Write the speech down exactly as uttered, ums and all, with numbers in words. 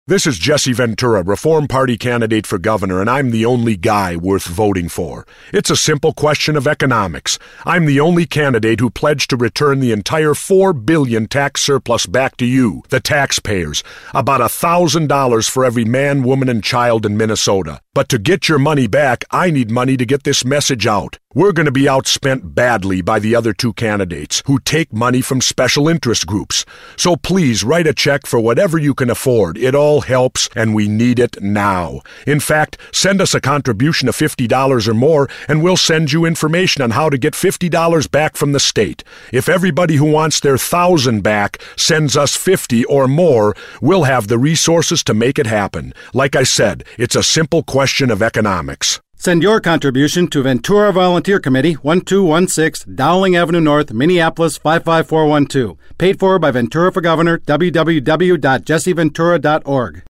This is Jesse Ventura, Reform Party candidate for governor, and I'm the only guy worth voting for. It's a simple question of economics. I'm the only candidate who pledged to return the entire four billion dollars tax surplus back to you, the taxpayers, about one thousand dollars for every man, woman, and child in Minnesota. But to get your money back, I need money to get this message out. We're going to be outspent badly by the other two candidates who take money from special interest groups. So please write a check for whatever you can afford. It all helps, and we need it now. In fact, send us a contribution of fifty dollars or more, and we'll send you information on how to get fifty dollars back from the state. If everybody who wants their one thousand dollars back sends us fifty or more, we'll have the resources to make it happen. Like I said, it's a simple question of economics. Send your contribution to Ventura Volunteer Committee, one two one six, Dowling Avenue North, Minneapolis five five four one two. Paid for by Ventura for Governor, w w w dot jesse ventura dot org.